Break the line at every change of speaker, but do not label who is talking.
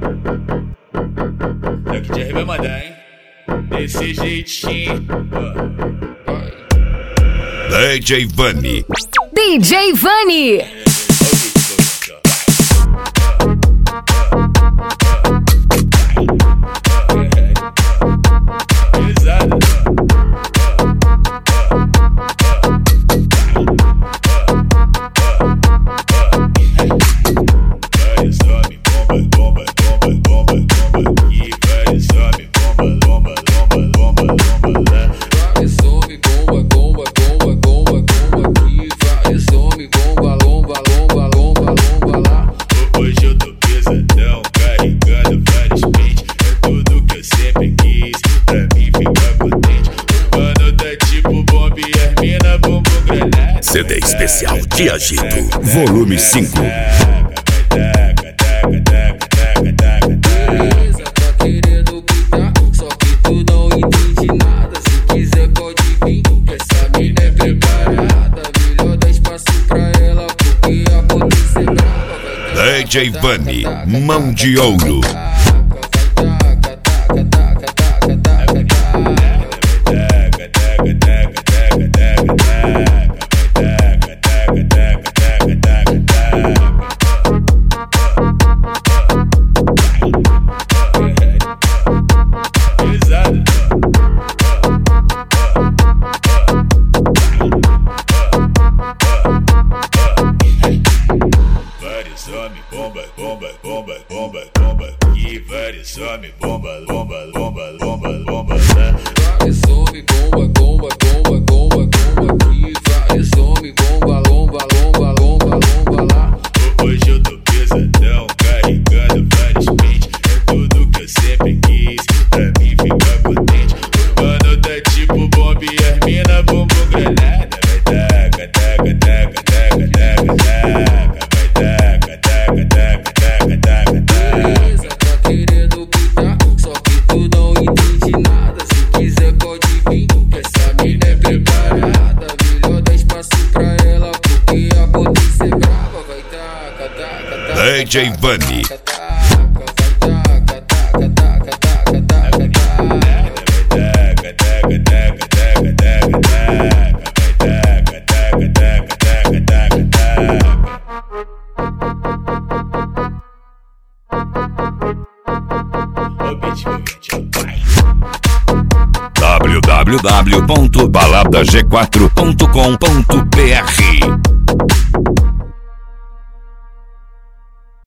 Daqui de vai mandar, hein? Desse jeitinho.
DJ Vani.
DJ Vani.
CD especial de Agito, volume 5.
Beleza, tá querendo pitar, só que tu não entende nada. Se quiser pode vir, essa mina é preparada. Melhor dar espaço pra ela, porque a potência é brava.
DJ Vani, mão de ouro.
Bomba, bomba, bomba, bomba, bomba, e vários homens, bomba, bomba, bomba, bomba, bomba,
vários homens, bomba, bomba, bomba, bomba, bomba, e vários homens, bomba, lomba, lomba, lomba, lomba lá.
Hoje eu tô pesadão, carregando vários pentes, é tudo que eu sempre quis, pra mim ficar potente. O mano tá tipo bomba e as mina bumbum granada, vai taca, taca, taca, taca, taca, taca.
Beleza, tá querendo pitar, só que tu não entende nada. Se quiser pode vir, essa mina é preparada. Melhor dar espaço pra ela, porque a potência é brava. Vai taca, taca, taca.
DJ Vani. www.baladag4.com.br